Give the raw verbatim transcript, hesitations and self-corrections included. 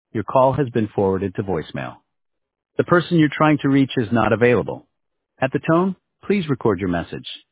Your call has been forwarded to voicemail. The person you're trying to reach is not available. At the tone, please record your message.